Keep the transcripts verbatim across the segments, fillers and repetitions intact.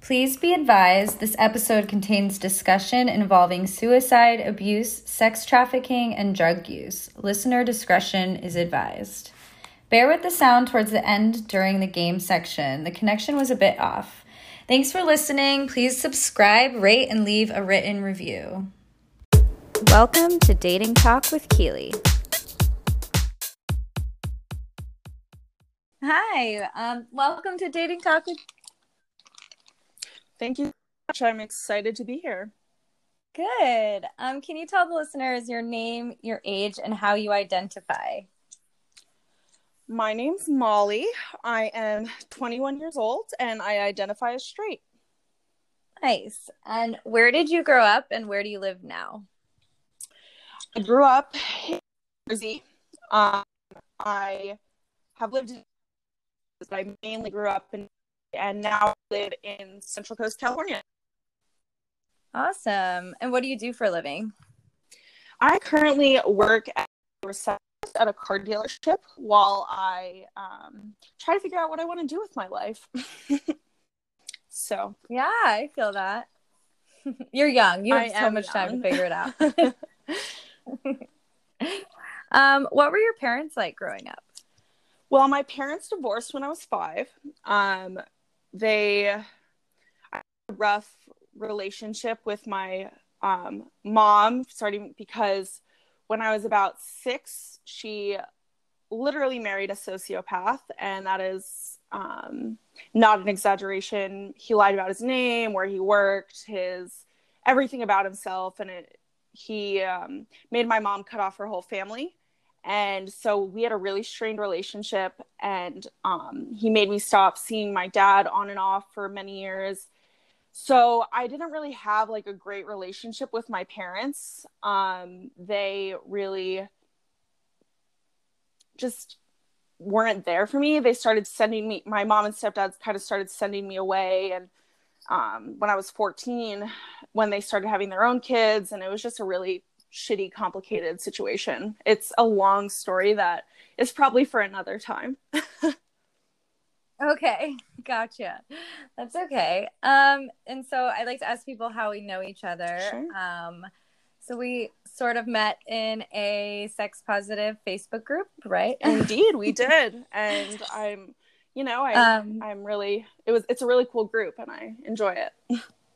Please be advised this episode contains discussion involving suicide, abuse, sex trafficking, and drug use. Listener discretion is advised. Bear with the sound towards the end during the game section. The connection was a bit off. Thanks for listening. Please subscribe, rate, and leave a written review. Welcome to Dating Talk with Keely. Hi, um, welcome to Dating Talk with Thank you so much. I'm excited to be here. Good. Um, can you tell the listeners your name, your age, and how you identify? My name's Molly. I am twenty-one years old, and I identify as straight. Nice. And where did you grow up, and where do you live now? I grew up in Jersey. Um, I have lived in, but I mainly grew up in, and now live in Central Coast, California. Awesome. And what do you do for a living? I currently work at a receptionist at a car dealership while I um, try to figure out what I want to do with my life. So yeah, I feel that. You're young. You have I so much young. time to figure it out. um, what were your parents like growing up? Well, my parents divorced when I was five. Um, they I had a rough relationship with my um, mom, starting because when I was about six, she literally married a sociopath, and that is um, not an exaggeration. He lied about his name, where he worked, his everything about himself, and it, he um, made my mom cut off her whole family. And so we had a really strained relationship, and um, he made me stop seeing my dad on and off for many years. So I didn't really have like a great relationship with my parents. Um, they really just weren't there for me. They started sending me, my mom and stepdad kind of started sending me away. And um, when I was fourteen, when they started having their own kids, and it was just a really shitty, complicated situation. It's a long story that is probably for another time. Okay, gotcha. That's okay. Um, and so I like to ask people how we know each other. Sure. Um, so we sort of met in a sex positive Facebook group, right? Indeed, we did. And I'm, you know, I, um, I'm really, it was, it's a really cool group, and I enjoy it.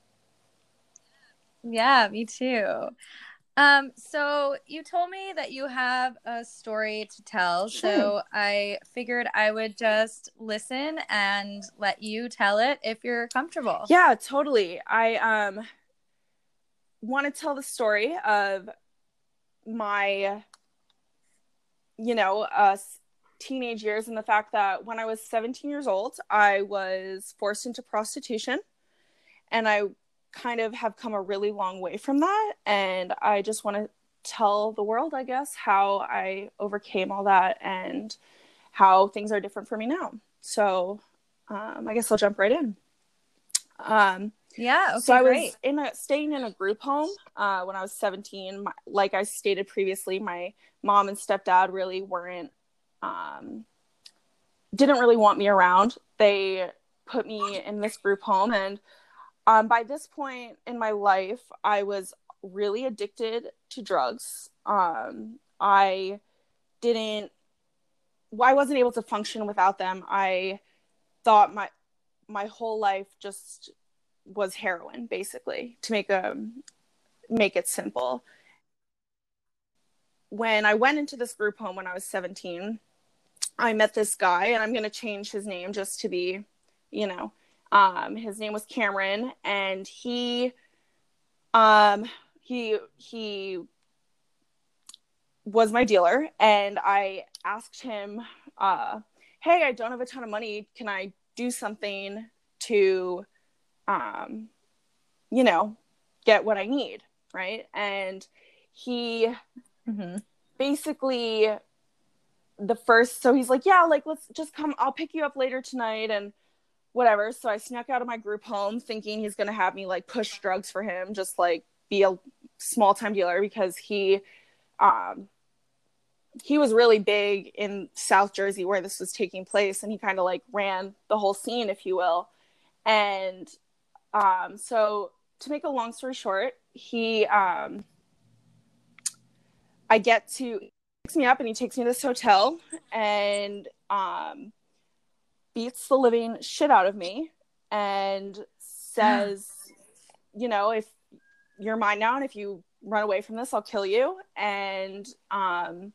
Yeah, me too. Um, so you told me that you have a story to tell, Sure. So I figured I would just listen and let you tell it if you're comfortable. Yeah, totally. I um want to tell the story of my, you know, uh, teenage years, and the fact that when I was seventeen years old, I was forced into prostitution, and I kind of have come a really long way from that. And I just want to tell the world, I guess, how I overcame all that and how things are different for me now. So um, I guess I'll jump right in. Um, yeah. Okay, so I great. was in a, staying in a group home uh, when I was seventeen. My, like I stated previously, my mom and stepdad really weren't, um, didn't really want me around. They put me in this group home, and Um, by this point in my life, I was really addicted to drugs. Um, I didn't, well, I wasn't able to function without them. I thought my, my whole life just was heroin, basically, to make a, make it simple. When I went into this group home when I was seventeen, I met this guy, and I'm going to change his name just to be, you know, Um, his name was Cameron, and he, um, he, he was my dealer, and I asked him, uh, hey, I don't have a ton of money. Can I do something to, um, you know, get what I need? Right. And he mm-hmm. basically the first, so he's like, yeah, like, let's just come, I'll pick you up later tonight. And whatever. So I snuck out of my group home thinking he's going to have me like push drugs for him, just like be a small time dealer, because he, um, he was really big in South Jersey where this was taking place. And he kind of like ran the whole scene, if you will. And um, so to make a long story short, he, um, I get to, he picks me up and he takes me to this hotel and um, beats the living shit out of me and says, you know, if you're mine now and if you run away from this, I'll kill you. And um,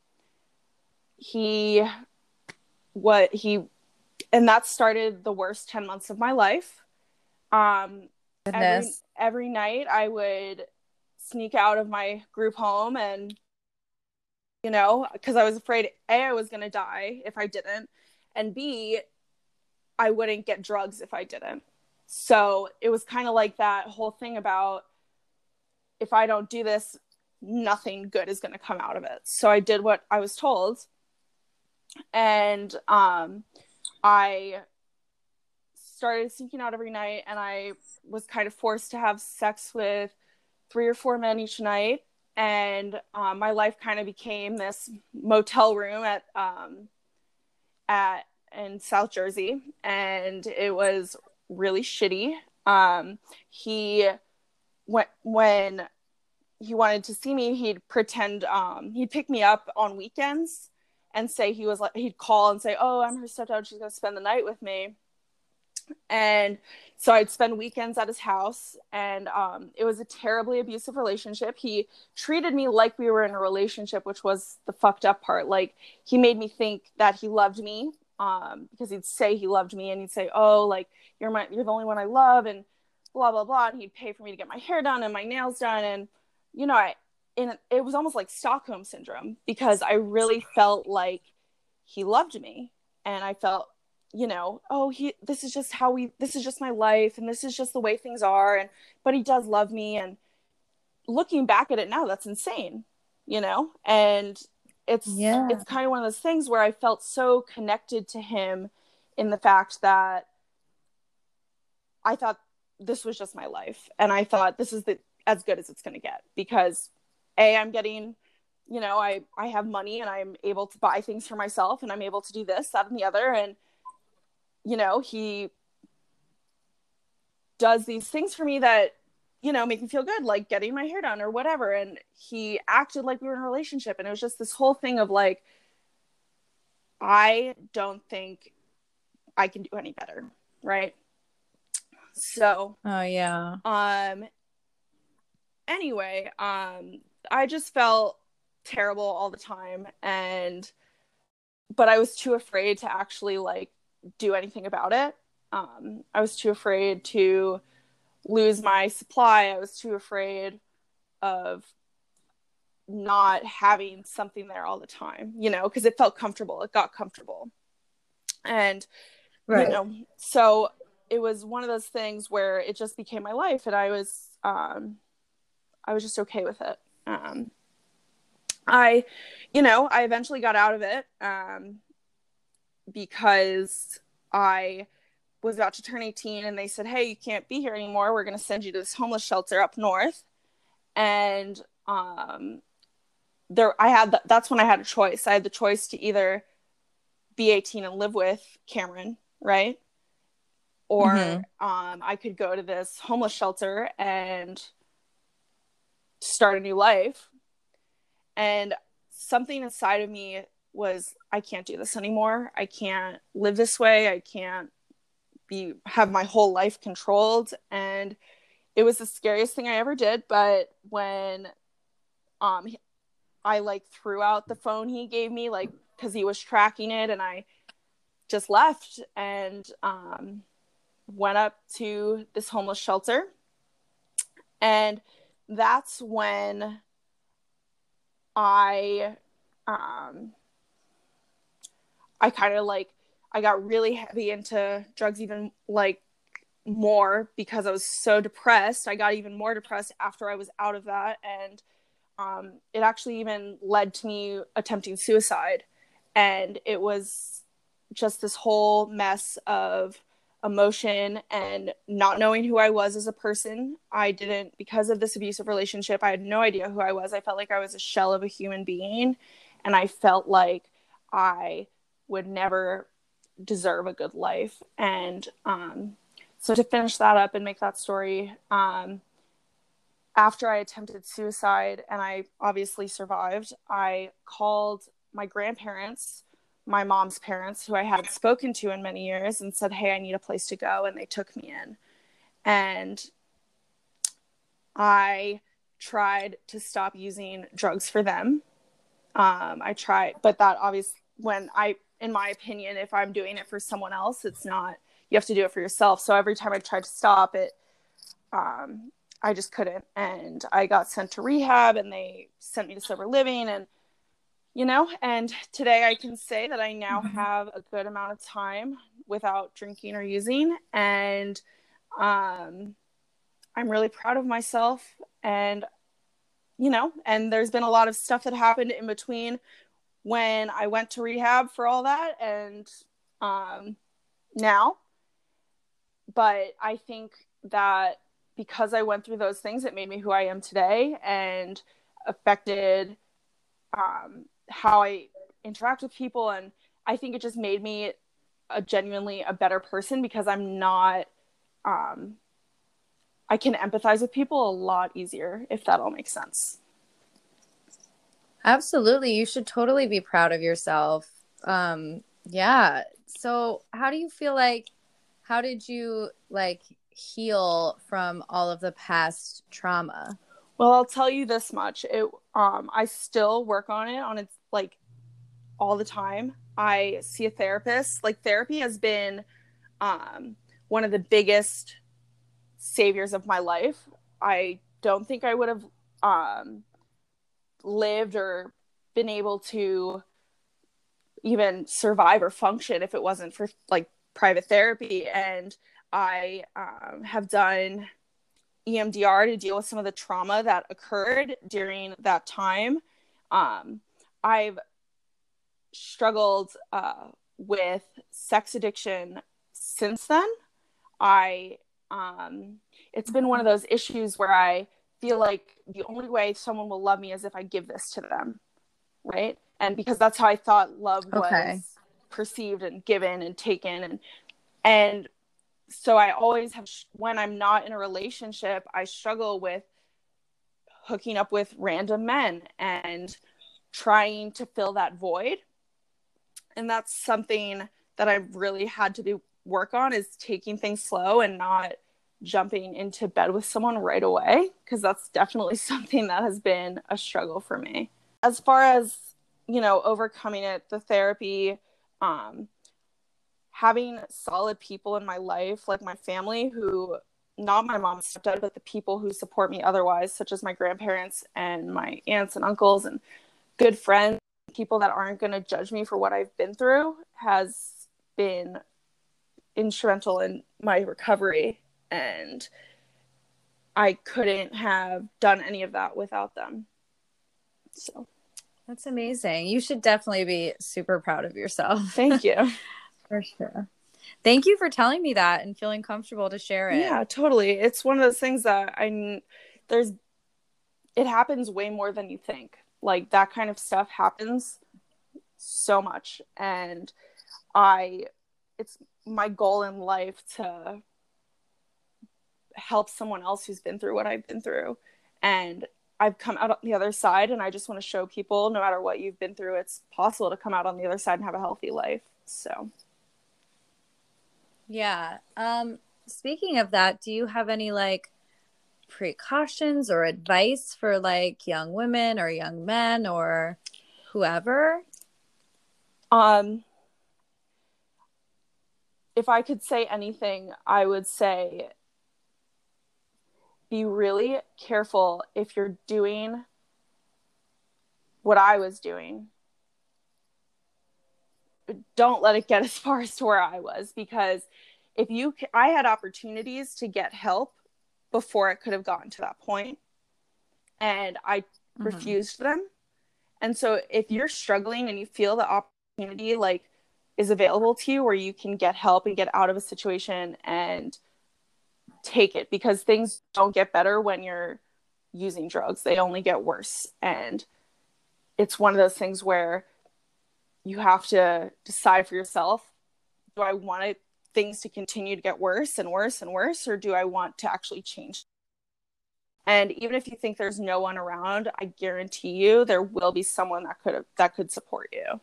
he, what he, and that started the worst ten months of my life. Um, every, every night I would sneak out of my group home and, you know, because I was afraid, A, I was going to die if I didn't, and B, I wouldn't get drugs if I didn't. So it was kind of like that whole thing about, if I don't do this, nothing good is going to come out of it. So I did what I was told. And um, I started sneaking out every night, and I was kind of forced to have sex with three or four men each night. And um, my life kind of became this motel room at um, at in South Jersey, and it was really shitty. Um, he when when he wanted to see me, he'd pretend um, he'd pick me up on weekends and say he was like he'd call and say, "Oh, I'm her stepdad. She's gonna spend the night with me." And so I'd spend weekends at his house, and um, it was a terribly abusive relationship. He treated me like we were in a relationship, which was the fucked up part. Like, he made me think that he loved me, um, because he'd say he loved me, and he'd say, "Oh, like, you're my, you're the only one I love," and blah, blah, blah. And he'd pay for me to get my hair done and my nails done. And, you know, I, and it was almost like Stockholm syndrome, because I really felt like he loved me. And I felt, you know, oh, he, this is just how we, this is just my life, and this is just the way things are. And, but he does love me. And looking back at it now, that's insane, you know? And it's, yeah. it's kind of one of those things where I felt so connected to him in the fact that I thought this was just my life. And I thought this is the, as good as it's going to get, because A, I'm getting, you know, I, I have money and I'm able to buy things for myself, and I'm able to do this, that, and the other. And, you know, he does these things for me that, you know, make me feel good, like getting my hair done or whatever. And he acted like we were in a relationship. And it was just this whole thing of like, I don't think I can do any better. Right. So, oh yeah. Um, anyway, um, I just felt terrible all the time. And, but I was too afraid to actually like do anything about it. Um, I was too afraid to lose my supply. I was too afraid of not having something there all the time, you know, because it felt comfortable. It got comfortable. And, right. you know, so it was one of those things where it just became my life, and I was, um, I was just okay with it. Um, I, you know, I eventually got out of it, um, because I was about to turn eighteen, and they said, "Hey, you can't be here anymore. We're going to send you to this homeless shelter up north." And, um, there, I had, the, that's when I had a choice. I had the choice to either be eighteen and live with Cameron, right? Or, mm-hmm. um, I could go to this homeless shelter and start a new life. And something inside of me was, I can't do this anymore. I can't live this way. I can't be, have my whole life controlled. And it was the scariest thing I ever did. But when, um, I like threw out the phone he gave me, like, cause he was tracking it, and I just left and, um, went up to this homeless shelter. And that's when I, um, I kind of like, I got really heavy into drugs, even like more, because I was so depressed. I got even more depressed after I was out of that. And, um, it actually even led to me attempting suicide. And it was just this whole mess of emotion and not knowing who I was as a person. I didn't, because of this abusive relationship, I had no idea who I was. I felt like I was a shell of a human being, and I felt like I would never deserve a good life. And um, So to finish that up and make that story, um, after I attempted suicide and I obviously survived, I called my grandparents, my mom's parents, who I hadn't spoken to in many years, and said, hey, I need a place to go. And they took me in. And I tried to stop using drugs for them. Um, I tried, but that obviously, when I, in my opinion, if I'm doing it for someone else, it's not, you have to do it for yourself. So every time I tried to stop it, um, I just couldn't. And I got sent to rehab and they sent me to sober living. And, you know, and today I can say that I now have a good amount of time without drinking or using. And um, I'm really proud of myself. And, you know, and there's been a lot of stuff that happened in between when I went to rehab for all that and um, now. But I think that because I went through those things, it made me who I am today and affected um, how I interact with people. And I think it just made me a genuinely a better person because I'm not, um, I can empathize with people a lot easier, if that all makes sense. Absolutely. You should totally be proud of yourself. Um, yeah. So how do you feel like, how did you like heal from all of the past trauma? Well, I'll tell you this much. It, um, I still work on it on its like all the time. I see a therapist. Like therapy has been, um, one of the biggest saviors of my life. I don't think I would have, um, lived or been able to even survive or function if it wasn't for like private therapy. And I um, have done E M D R to deal with some of the trauma that occurred during that time. Um, I've struggled uh, with sex addiction since then. I um, it's been one of those issues where I feel like the only way someone will love me is if I give this to them, right? And because that's how I thought love Okay. was perceived and given and taken. And and so I always have, when I'm not in a relationship, I struggle with hooking up with random men and trying to fill that void. And that's something that I've really had to do work on, is taking things slow and not jumping into bed with someone right away, because that's definitely something that has been a struggle for me. As far as, you know, overcoming it, the therapy, um, having solid people in my life, like my family, who, not my mom and stepdad, but the people who support me otherwise, such as my grandparents and my aunts and uncles and good friends, people that aren't going to judge me for what I've been through, has been instrumental in my recovery. And I couldn't have done any of that without them. So that's amazing. You should definitely be super proud of yourself. Thank you. For sure. Thank you for telling me that and feeling comfortable to share it. Yeah, totally. It's one of those things that I, there's, it happens way more than you think. Like that kind of stuff happens so much. And I, it's my goal in life to help someone else who's been through what I've been through. And I've come out on the other side, and I just want to show people, no matter what you've been through, it's possible to come out on the other side and have a healthy life. So yeah. Um, speaking of that, do you have any like precautions or advice for like young women or young men or whoever? Um, if I could say anything, I would say be really careful if you're doing what I was doing. Don't let it get as far as to where I was, because if you, I had opportunities to get help before it could have gotten to that point, and I mm-hmm. refused them. And so if you're struggling and you feel the opportunity like is available to you where you can get help and get out of a situation, and take it, because things don't get better when you're using drugs. They only get worse. And it's one of those things where you have to decide for yourself, do I want to things to continue to get worse and worse and worse, or do I want to actually change? And even if you think there's no one around, I guarantee you there will be someone that could that could support you.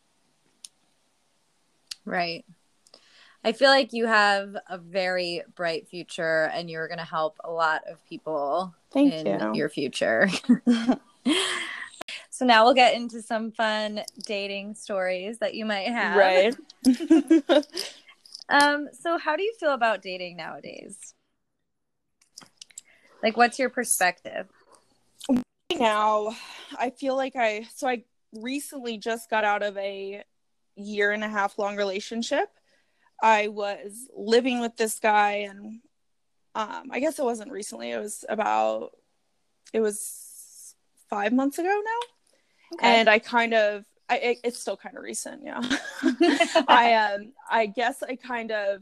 Right. I feel like you have a very bright future, and you're going to help a lot of people Thank in you. your future. So now we'll get into some fun dating stories that you might have. Right. um, so how do you feel about dating nowadays? Like, what's your perspective? Right now, I feel like I, so I recently just got out of a year and a half long relationship. I was living with this guy, and um, I guess it wasn't recently. It was about, it was five months ago now. Okay. And I kind of, I, it, it's still kind of recent, yeah. I, um, I guess I kind of,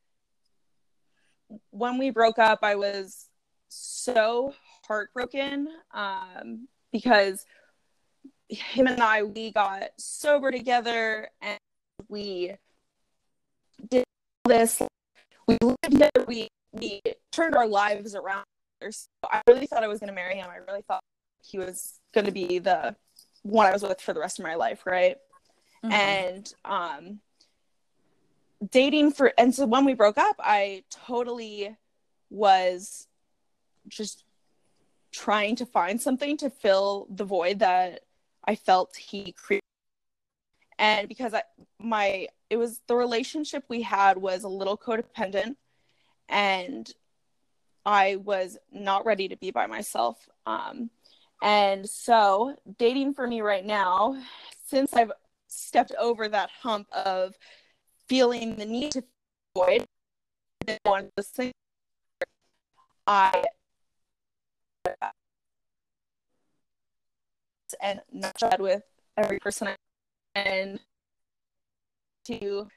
when we broke up, I was so heartbroken um, because him and I, we got sober together, and we did this. We lived together. We, we turned our lives around. So I really thought I was going to marry him. I really thought he was going to be the one I was with for the rest of my life, right? Mm-hmm. And um, dating for, and so when we broke up, I totally was just trying to find something to fill the void that I felt he created. And because I, my, it was the relationship we had was a little codependent, and I was not ready to be by myself. Um, And so dating for me right now, since I've stepped over that hump of feeling the need to avoid one of those things, I and not chat with every person I and to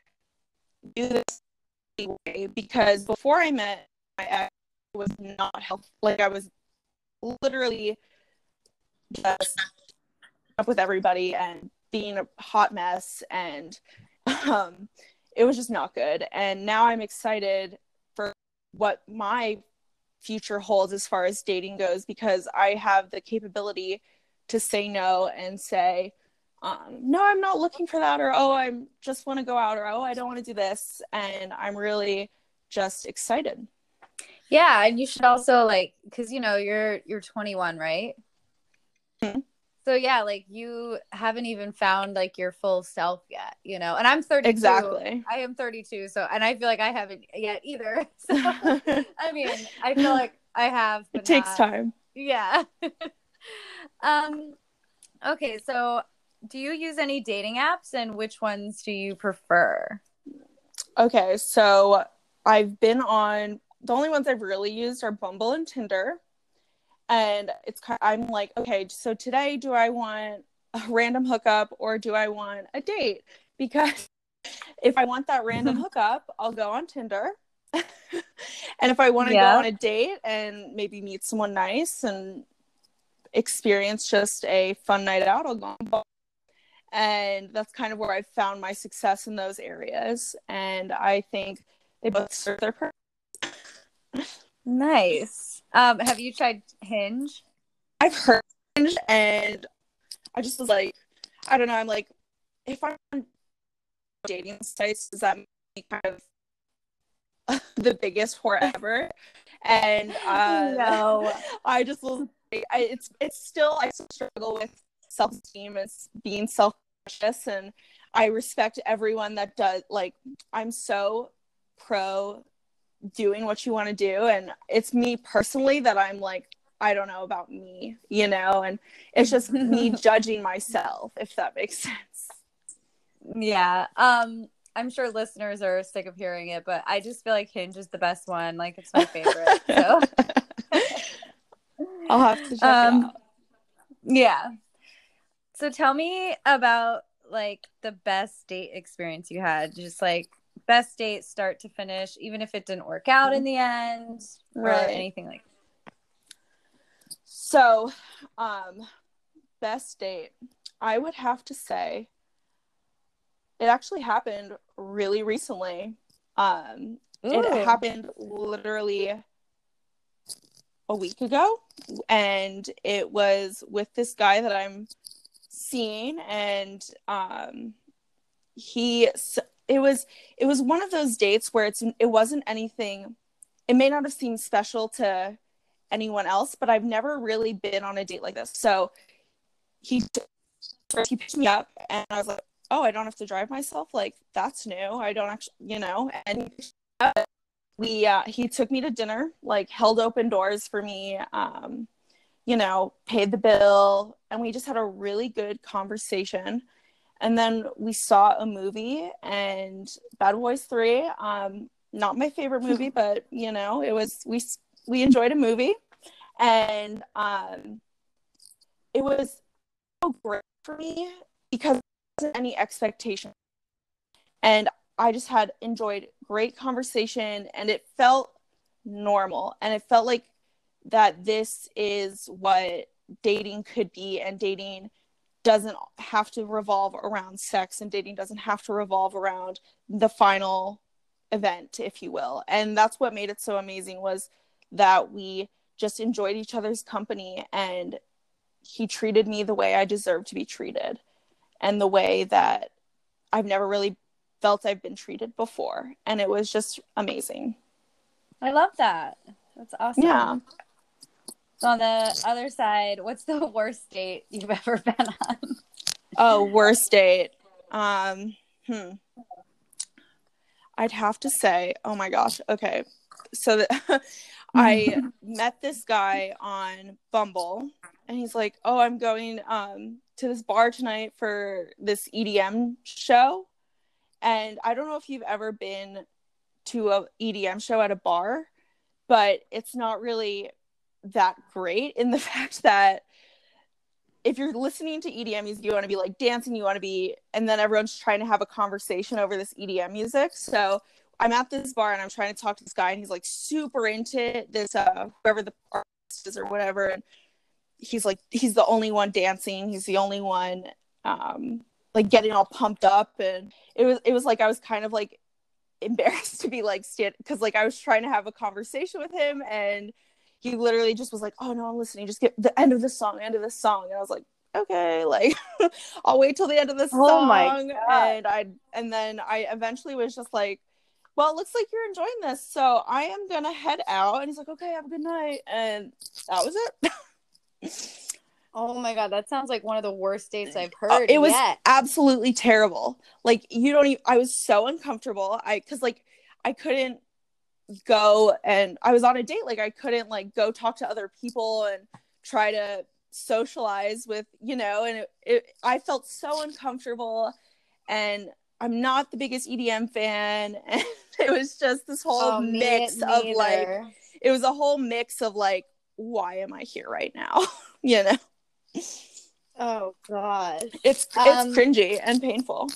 do this way, because before I met my ex, it was not healthy. Like, I was literally just up with everybody and being a hot mess, and um it was just not good. And now I'm excited for what my future holds as far as dating goes, because I have the capability to say no and say um no, I'm not looking for that, or oh, I just want to go out, or oh, I don't want to do this. And I'm really just excited. Yeah. And you should also, like, because you know you're you're twenty-one, right? Mm-hmm. So yeah, like, you haven't even found like your full self yet, you know. And I'm thirty-two. Exactly. I am thirty-two, so, and I feel like I haven't yet either. So I mean, I feel like I have, but it takes not. time. Yeah. um okay, so do you use any dating apps, and which ones do you prefer? Okay, so I've been on, the only ones I've really used are Bumble and Tinder. And it's kind of, I'm like, okay, so today, do I want a random hookup, or do I want a date? Because if I want that random hookup, I'll go on Tinder. And if I want to yeah. go on a date and maybe meet someone nice and experience just a fun night out, I'll go on Bumble. And that's kind of where I've found my success in those areas. And I think they both serve their purpose. Nice. Um, have you tried Hinge? I've heard Hinge, and I just was like, I don't know. I'm like, if I'm on dating sites, does that make me kind of the biggest whore ever? And uh, no, I just was. I, it's it's still I still struggle with self-esteem and being self-conscious, and I respect everyone that does. Like, I'm so pro doing what you want to do, and it's me personally that I'm like, I don't know about me, you know, and it's just me judging myself, if that makes sense. Yeah. Um, I'm sure listeners are sick of hearing it, but I just feel like Hinge is the best one. Like, it's my favorite. So I'll have to check um, it out. Yeah. So tell me about like the best date experience you had. Just like best date start to finish, even if it didn't work out in the end, right. or anything like that. So, um, best date, I would have to say it actually happened really recently. Um, Ooh. it happened literally a week ago, and it was with this guy that I'm seeing, and um, he it was it was one of those dates where it's it wasn't anything. It may not have seemed special to anyone else, but I've never really been on a date like this. So he he picked me up, and I was like, oh, I don't have to drive myself. Like, that's new. I don't actually, you know. And we uh, he took me to dinner, like held open doors for me. Um, you know, paid the bill, and we just had a really good conversation. And then we saw a movie, and Bad Boys three, um, not my favorite movie, but, you know, it was, we, we enjoyed a movie, and um, it was so great for me because there wasn't any expectation. And I just had enjoyed great conversation, and it felt normal, and it felt like that this is what dating could be, and dating doesn't have to revolve around sex, and dating doesn't have to revolve around the final event, if you will. And that's what made it so amazing, was that we just enjoyed each other's company, and he treated me the way I deserve to be treated, and the way that I've never really felt I've been treated before. And it was just amazing. I love that. That's awesome. Yeah. So on the other side, what's the worst date you've ever been on? Oh, worst date. Um, hmm. I'd have to say, oh my gosh. Okay. So that I met this guy on Bumble, and he's like, oh, I'm going um, to this bar tonight for this E D M show. And I don't know if you've ever been to a E D M show at a bar, but it's not really that great in the fact that if you're listening to E D M music, you want to be like dancing, you want to be, and then everyone's trying to have a conversation over this E D M music. So I'm at this bar, and I'm trying to talk to this guy, and he's like super into this, uh, whoever the artist is or whatever. And he's like, he's the only one dancing. He's the only one, um, like getting all pumped up. And it was, it was like, I was kind of like embarrassed to be like, stand, cause like I was trying to have a conversation with him, and he literally just was like, oh no, I'm listening. Just get the end of this song, end of this song. And I was like, okay, like I'll wait till the end of this oh song. My God. And I, and then I eventually was just like, well, it looks like you're enjoying this, so I am gonna head out. And he's like, okay, have a good night. And that was it. Oh my God, that sounds like one of the worst dates I've heard. Uh, it was yet. absolutely terrible. Like, you don't even, I was so uncomfortable. I, cause like I couldn't go, and I was on a date. Like, I couldn't like go talk to other people and try to socialize with, you know, and it, it I felt so uncomfortable, and I'm not the biggest E D M fan. And it was just this whole oh, mix me, of neither. like, it was a whole mix of like, why am I here right now? You know? Oh God. It's, it's um, cringy and painful.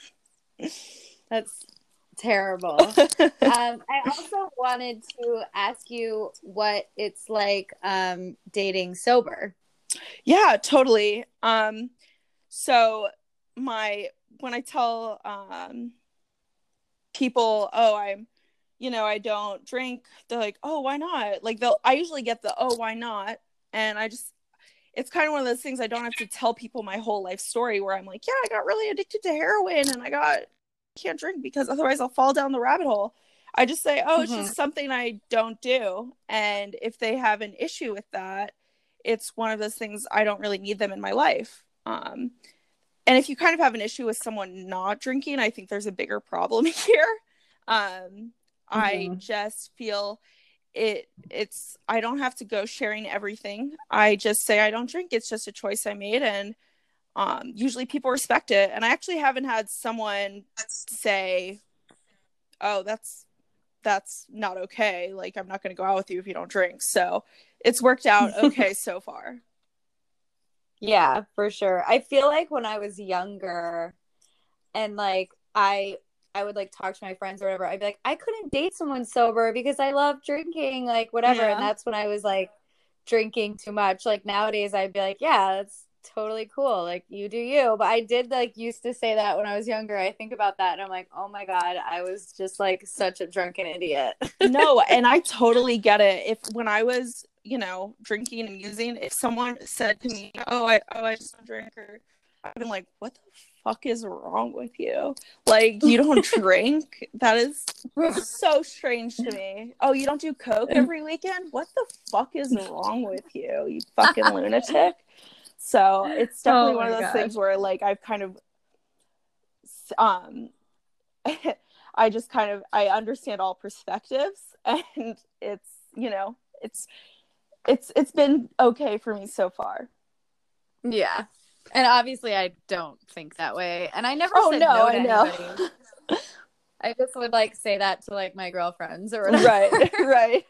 That's terrible. um, I also wanted to ask you what it's like um, dating sober. Yeah, totally. Um, so my, when I tell um, people, oh, I'm, you know, I don't drink, they're like, oh, why not? Like, they'll, I usually get the, oh, why not? And I just, it's kind of one of those things, I don't have to tell people my whole life story where I'm like, yeah, I got really addicted to heroin, and I got, can't drink because otherwise I'll fall down the rabbit hole. I just say, oh, it's mm-hmm. just something I don't do. And if they have an issue with that, it's one of those things, I don't really need them in my life. Um, and if you kind of have an issue with someone not drinking, I think there's a bigger problem here. Um, mm-hmm. I just feel it, it's, I don't have to go sharing everything. I just say I don't drink. It's just a choice I made. And um, usually people respect it. And I actually haven't had someone say, oh, that's, that's not okay. Like, I'm not going to go out with you if you don't drink. So it's worked out okay so far. Yeah, for sure. I feel like when I was younger and like I I would like talk to my friends or whatever, I'd be like, I couldn't date someone sober because I love drinking, like whatever. Yeah. And that's when I was like drinking too much. Like nowadays I'd be like, yeah, that's totally cool. Like, you do you. But I did, like, used to say that when I was younger. I think about that and I'm like, oh my God, I was just like such a drunken idiot. No, and I totally get it. If when I was, you know, drinking and using, if someone said to me, oh, I, oh, I just don't drink, or I've been like, what the fuck is wrong with you? Like, you don't drink? That is so strange to me. Oh, you don't do coke every weekend? What the fuck is wrong with you, you fucking lunatic? So it's definitely Oh one of my those gosh. things where, like, I've kind of, um, I just kind of, I understand all perspectives, and it's, you know, it's, it's, it's been okay for me so far. Yeah. And obviously I don't think that way. And I never Oh, said no, no to I know. anybody. I just would like say that to like my girlfriends or whatever. Right, right.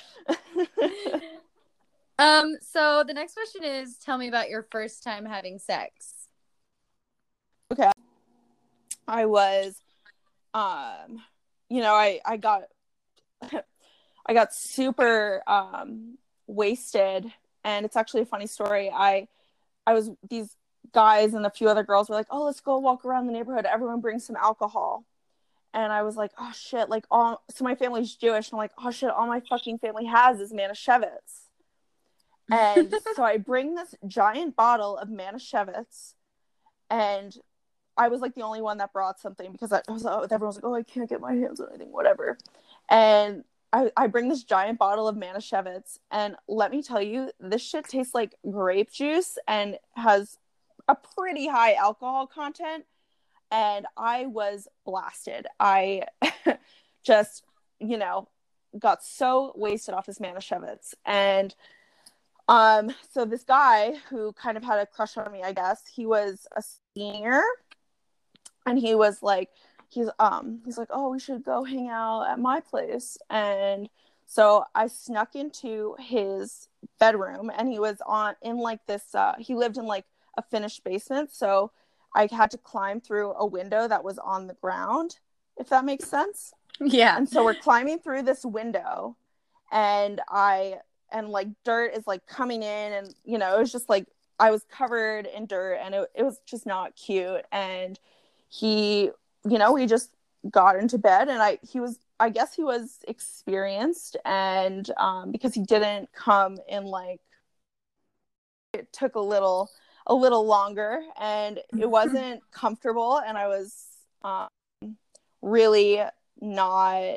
Um, so the next question is, tell me about your first time having sex. Okay. I was, um, you know, I, I got, I got super, um, wasted, and it's actually a funny story. I, I was, these guys and a few other girls were like, oh, let's go walk around the neighborhood. Everyone bring some alcohol. And I was like, oh shit, like all, so my family's Jewish. And I'm like, oh shit, all my fucking family has is Manischewitz. And so I bring this giant bottle of Manischewitz, and I was like the only one that brought something, because I, I was, oh, everyone was like, oh, I can't get my hands on anything, whatever. And I, I bring this giant bottle of Manischewitz, and let me tell you, this shit tastes like grape juice and has a pretty high alcohol content. And I was blasted. I just, you know, got so wasted off this Manischewitz. And um, so this guy who kind of had a crush on me, I guess, he was a senior, and he was like, he's um, he's like, oh, we should go hang out at my place. And so I snuck into his bedroom, and he was on in like this. Uh, he lived in like a finished basement, so I had to climb through a window that was on the ground, if that makes sense. Yeah. And so we're climbing through this window, and I, and like dirt is like coming in, and, you know, it was just like, I was covered in dirt, and it, it was just not cute. And he, you know, we just got into bed, and I, he was, I guess he was experienced, and um, because he didn't come in like, it took a little, a little longer, and it wasn't comfortable, and I was um, really not,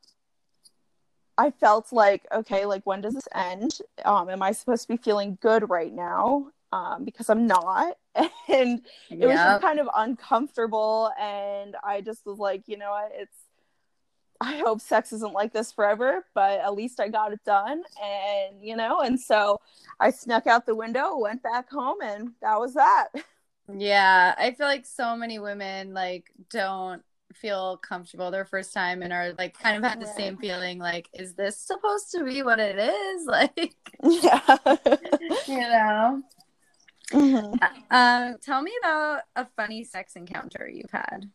I felt like, okay, like, when does this end? Um, am I supposed to be feeling good right now? Um, because I'm not. And it yep. was just kind of uncomfortable, and I just was like, you know what, it's, I hope sex isn't like this forever, but at least I got it done. And, you know, and so I snuck out the window, went back home, and that was that. Yeah. I feel like so many women like don't feel comfortable their first time, and are like kind of had the right. same feeling, like, is this supposed to be what it is? Like, yeah. You know? Mm-hmm. Um, tell me about a funny sex encounter you've had.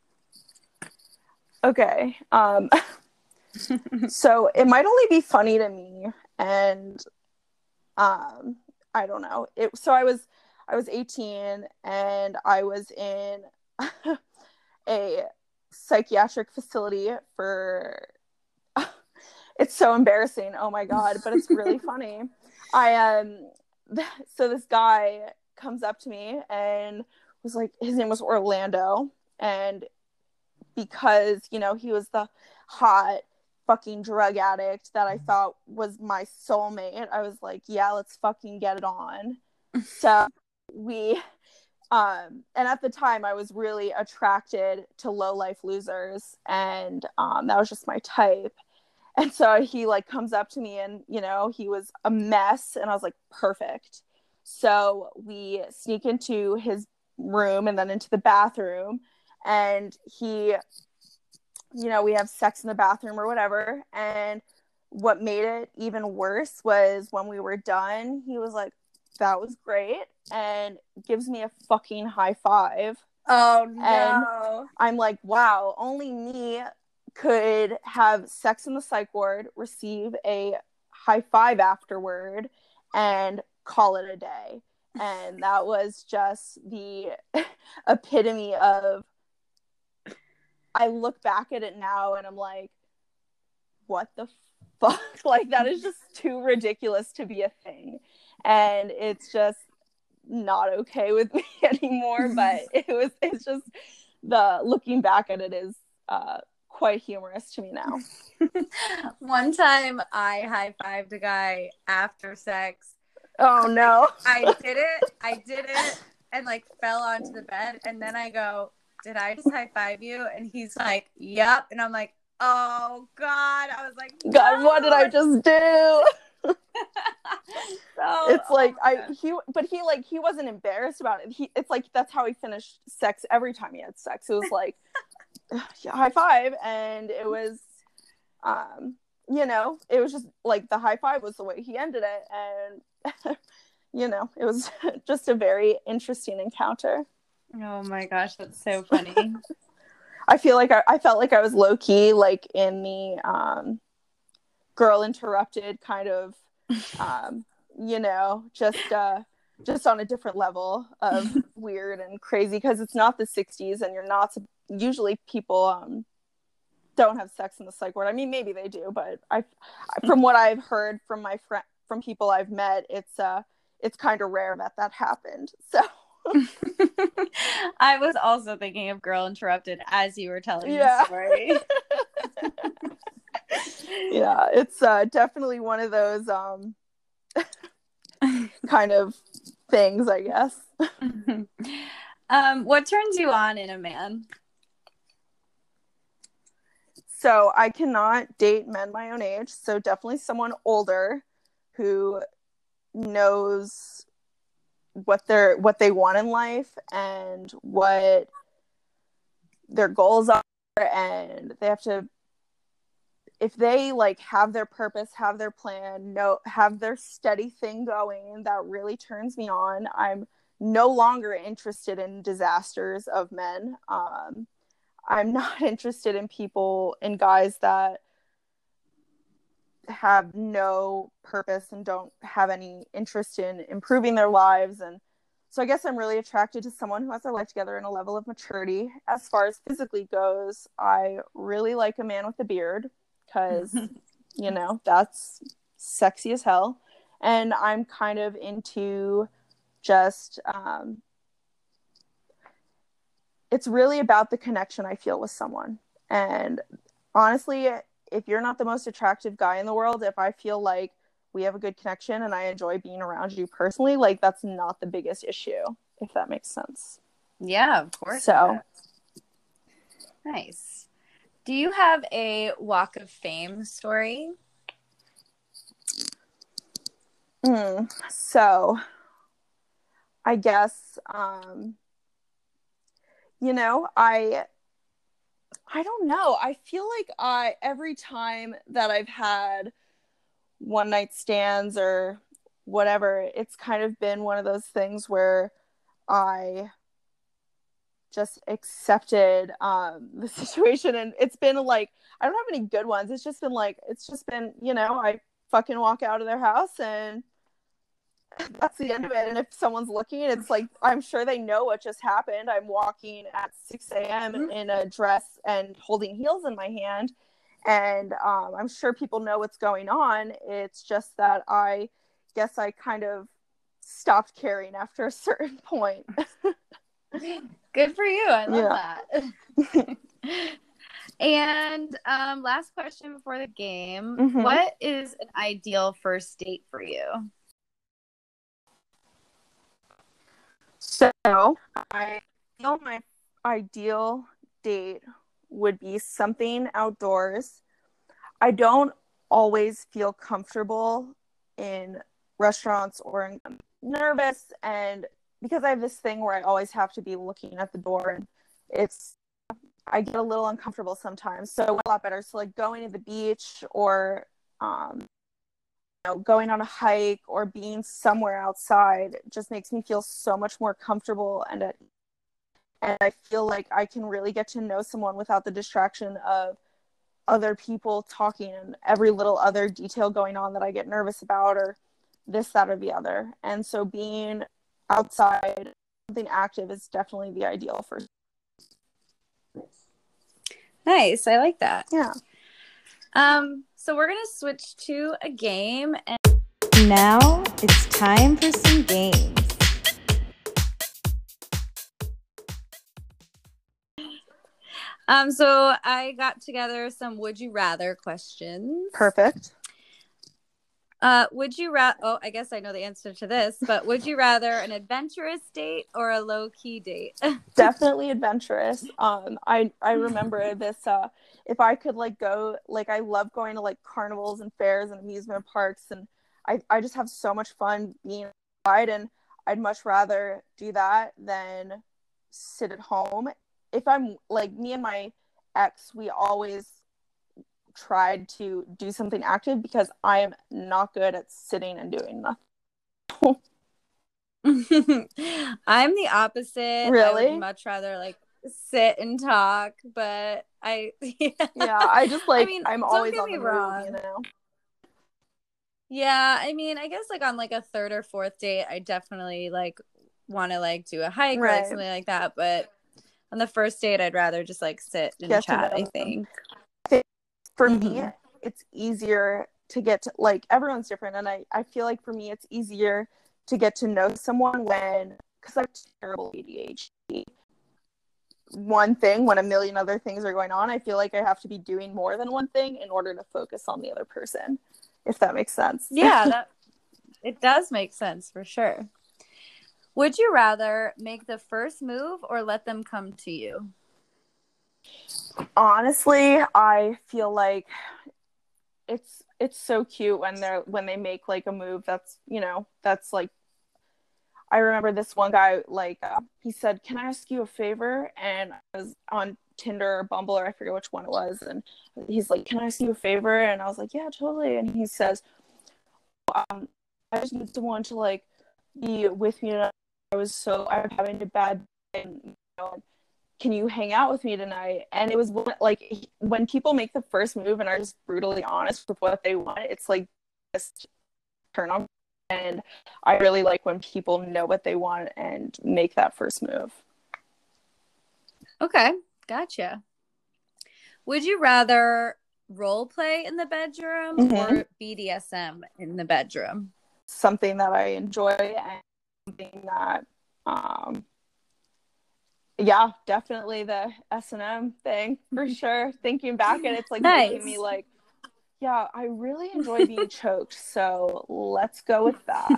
Okay. Um, so it might only be funny to me, and um, I don't know. It, so I was, I was eighteen, and I was in a psychiatric facility for, it's so embarrassing. Oh my God, but it's really funny. I, um, so this guy comes up to me and was like, his name was Orlando, and because, you know, he was the hot fucking drug addict that I thought was my soulmate, I was like, yeah, let's fucking get it on. So we, um, and at the time I was really attracted to low life losers, and um, that was just my type. And so he like comes up to me, and, you know, he was a mess, and I was like, perfect. So we sneak into his room and then into the bathroom, and he, you know, we have sex in the bathroom or whatever. And what made it even worse was when we were done, he was like, that was great, and gives me a fucking high five. Oh, no. And I'm like, wow, only me could have sex in the psych ward, receive a high five afterward, and call it a day. And that was just the epitome of, I look back at it now and I'm like, what the fuck? Like, that is just too ridiculous to be a thing. And it's just not okay with me anymore. But it was, it's just, the looking back at it is uh, quite humorous to me now. One time I high-fived a guy after sex. Oh no. I did it. I did it and like fell onto the bed. And then I go, did I just high-five you? And he's like, yep. And I'm like, oh God. I was like, no. God, what did I just do? So, it's like, oh, I, he, but he like, he wasn't embarrassed about it. He, it's like, that's how he finished sex every time he had sex. It was like, high five. And it was, um, you know, it was just like the high five was the way he ended it. And you know, it was just a very interesting encounter. Oh my gosh, that's so funny. I feel like I, I felt like I was low key, like in the um, Girl Interrupted kind of, um, you know, just uh, just on a different level of weird and crazy, because it's not the sixties and you're not usually people um, don't have sex in the psych ward. I mean, maybe they do, but I, from what I've heard from my friend, from people I've met, it's uh, it's kind of rare that that happened. So. I was also thinking of Girl Interrupted as you were telling yeah. the story. Yeah, it's uh, definitely one of those um, kind of things, I guess. um, what turns you on in a man? So I cannot date men my own age. So definitely someone older who knows what they're what they want in life and what their goals are, and they have to, if they like have their purpose, have their plan, no have their steady thing going, that really turns me on. I'm no longer interested in disasters of men. um I'm not interested in people, in guys that have no purpose and don't have any interest in improving their lives. And so I guess I'm really attracted to someone who has their life together in a level of maturity. As far as physically goes, I really like a man with a beard because, you know, that's sexy as hell. And I'm kind of into just, um, it's really about the connection I feel with someone. And honestly, if you're not the most attractive guy in the world, if I feel like we have a good connection and I enjoy being around you personally, like that's not the biggest issue, if that makes sense. Yeah, of course. So nice. Do you have a Walk of Fame story? Mm, so I guess, um, you know, I, I don't know. I feel like I, every time that I've had one night stands or whatever, it's kind of been one of those things where I just accepted um, the situation. And it's been like, I don't have any good ones. It's just been like, it's just been, you know, I fucking walk out of their house and that's the end of it. And if someone's looking, it's like, I'm sure they know what just happened. I'm walking at six a.m. Mm-hmm. in a dress and holding heels in my hand. And um, I'm sure people know what's going on. It's just that I guess I kind of stopped caring after a certain point. Good for you. I love yeah. that. And um, last question before the game. Mm-hmm. What is an ideal first date for you? So I feel my ideal date would be something outdoors. I don't always feel comfortable in restaurants or in, I'm nervous, and because I have this thing where I always have to be looking at the door, and it's, I get a little uncomfortable sometimes. So a lot better. So like going to the beach or um, you know, going on a hike or being somewhere outside just makes me feel so much more comfortable, and at, and I feel like I can really get to know someone without the distraction of other people talking and every little other detail going on that I get nervous about, or this, that, or the other. And so being outside, something active is definitely the ideal for. Nice. I like that. Yeah. Um, so we're going to switch to a game, and now it's time for some games. Um, so I got together some would you rather questions. Perfect. Uh, would you rather, oh, I guess I know the answer to this, but would you rather an adventurous date or a low-key date? Definitely adventurous. Um, I, I remember this, uh, if I could like go, like I love going to like carnivals and fairs and amusement parks, and I, I just have so much fun being outside, and I'd much rather do that than sit at home. If I'm like me and my ex, we always tried to do something active because I am not good at sitting and doing nothing. I'm the opposite. Really? I would much rather like sit and talk, but I yeah, yeah I just like I mean, I'm don't always get on me the wrong. move, you know. Yeah, I mean, I guess like on like a third or fourth date, I definitely like want to like do a hike right. or like something like that, but on the first date I'd rather just like sit and Get chat, I think. I think for mm-hmm. me it's easier to get to, like everyone's different, and I, I feel like for me it's easier to get to know someone when, because I have terrible A D H D, one thing when a million other things are going on. I feel like I have to be doing more than one thing in order to focus on the other person, if that makes sense. Yeah, that it does make sense for sure. Would you rather make the first move or let them come to you? Honestly, I feel like it's it's so cute when they're when they make like a move that's, you know, that's like, I remember this one guy, like uh, he said, "Can I ask you a favor?" And I was on Tinder or Bumble, or I forget which one it was, and he's like, "Can I ask you a favor?" And I was like, "Yeah, totally." And he says, um, "I just need someone to like be with me tonight. I was so I'm having a bad day, and, you know, can you hang out with me tonight?" And it was like, when people make the first move and are just brutally honest with what they want, it's like just turn on. And I really like when people know what they want and make that first move. Okay, gotcha. Would you rather role play in the bedroom mm-hmm. or B D S M in the bedroom? Something that I enjoy, and something that, um, yeah, definitely the S and M thing for sure. Thinking back, and it's like nice. Making me like, yeah, I really enjoy being choked, so let's go with that.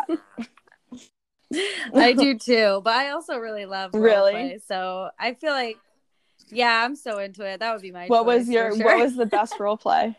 I do too, but I also really love role really? play, so I feel like, yeah, I'm so into it. That would be my what choice. Was your sure. What was the best role play?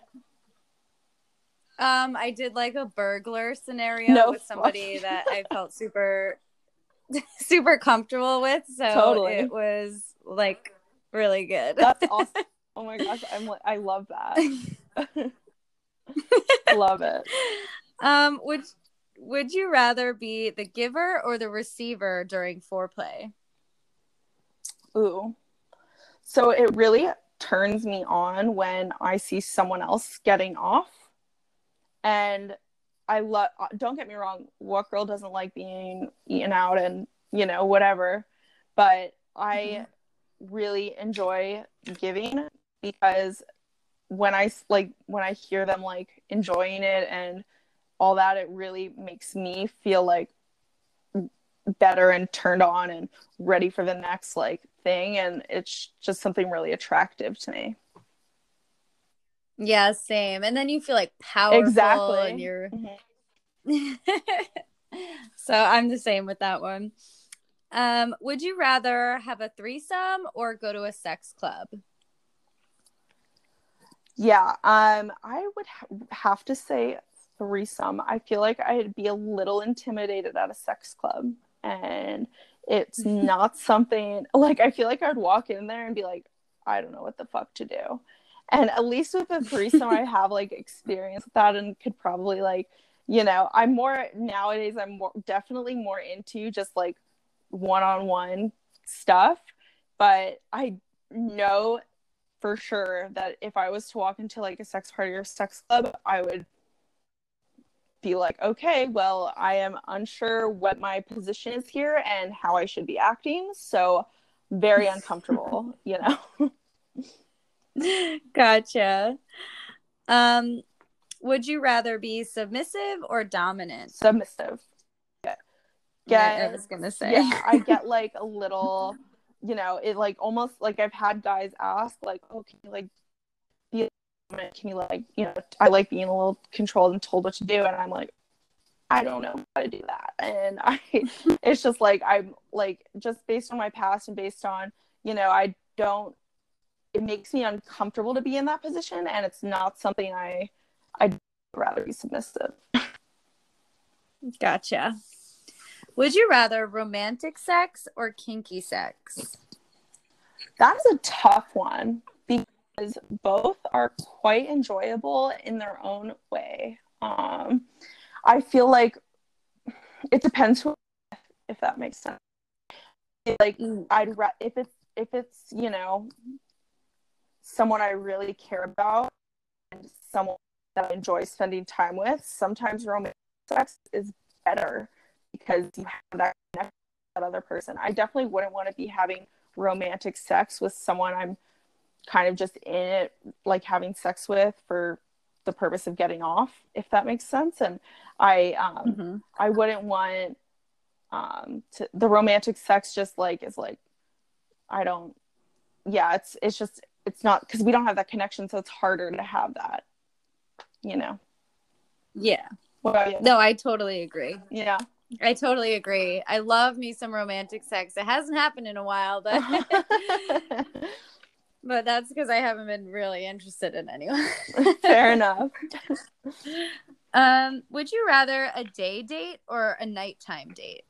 Um, I did like a burglar scenario no with somebody fuck. that I felt super, super comfortable with. So totally. It was like really good. That's awesome. Oh my gosh, I'm like, I love that. Love it. Um, would would you rather be the giver or the receiver during foreplay? Ooh, so it really turns me on when I see someone else getting off, and I love. Don't get me wrong, what girl doesn't like being eaten out and, you know, whatever, but I mm-hmm. really enjoy giving, because when I like when I hear them like enjoying it and all that, it really makes me feel like better and turned on and ready for the next like thing, and it's just something really attractive to me. Yeah, same. And then you feel like powerful. Exactly. And you're mm-hmm. So I'm the same with that one. Um, would you rather have a threesome or go to a sex club? Yeah, um, I would ha- have to say threesome. I feel like I'd be a little intimidated at a sex club, and it's not something like, I feel like I'd walk in there and be like, I don't know what the fuck to do. And at least with the threesome, I have like experience with that and could probably like, you know, I'm more nowadays, I'm more definitely more into just like one-on-one stuff, but I know for sure that if I was to walk into like a sex party or sex club, I would be like, okay, well, I am unsure what my position is here and how I should be acting. So very uncomfortable, you know? Gotcha. Um, would you rather be submissive or dominant? Submissive. Get, get, I was gonna say. Yeah, I get like a little, you know, it like almost like I've had guys ask like, oh, can you like be dominant? Can you like, you know, I like being a little controlled and told what to do. And I'm like, I don't know how to do that. And I, it's just like, I'm like, just based on my past and based on, you know, I don't, it makes me uncomfortable to be in that position. And it's not something I, I'd rather be submissive. Gotcha. Would you rather romantic sex or kinky sex? That's a tough one because both are quite enjoyable in their own way. Um, I feel like it depends who, if that makes sense. Like I'd ra- if it's if it's you know someone I really care about and someone that I enjoy spending time with, sometimes romantic sex is better because you have that connection with that other person. I definitely wouldn't want to be having romantic sex with someone I'm kind of just in it, like having sex with for the purpose of getting off, if that makes sense. And I um mm-hmm. I wouldn't want um to, the romantic sex just like is like I don't yeah it's it's just it's not because we don't have that connection, so it's harder to have that, you know. Yeah. What about you? No, I totally agree. Yeah, I totally agree. I love me some romantic sex. It hasn't happened in a while, but but that's because I haven't been really interested in anyone. Fair enough. Um, would you rather a day date or a nighttime date?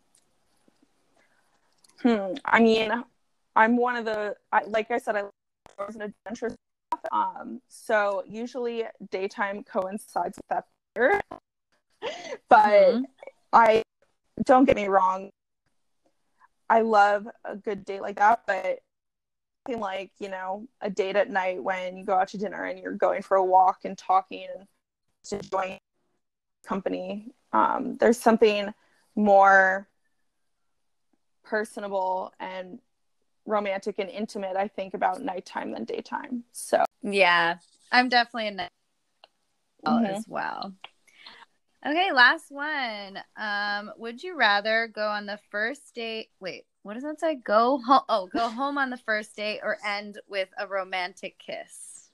Hmm. I mean, I'm one of the I, like I said, I was an adventurous. Um, so usually daytime coincides with that better. But mm-hmm. I don't get me wrong. I love a good date like that, but like, you know, a date at night when you go out to dinner and you're going for a walk and talking and just enjoying company. Um, there's something more personable and romantic and intimate, I think, about nighttime than daytime. So yeah, I'm definitely a night mm-hmm. as well. Okay, last one. Um, would you rather go on the first date? Wait, what does that say? Go home. Oh, go home on the first date or end with a romantic kiss.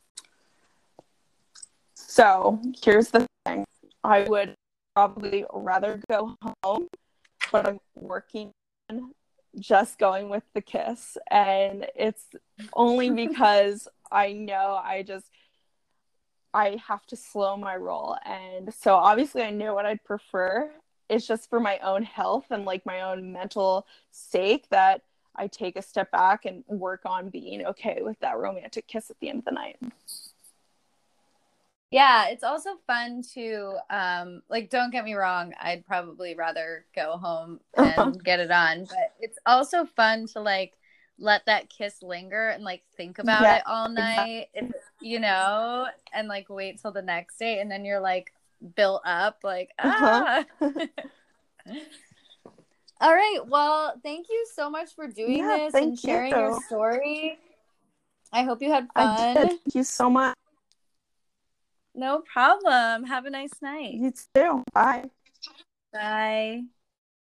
So here's the thing. I would probably rather go home, but I'm working on just going with the kiss. And it's only because I know I just, I have to slow my roll. And so obviously I know what I'd prefer. It's just for my own health and like my own mental sake that I take a step back and work on being okay with that romantic kiss at the end of the night. Yeah, it's also fun to, um, like, don't get me wrong, I'd probably rather go home and get it on. But it's also fun to, like, let that kiss linger and, like, think about yeah, it all night, exactly. you know, and, like, wait till the next day. And then you're, like, built up, like, ah. Uh-huh. All right. Well, thank you so much for doing yeah, this and sharing you. your story. I hope you had fun. I did. Thank you so much. No problem. Have a nice night. You too. Bye. Bye.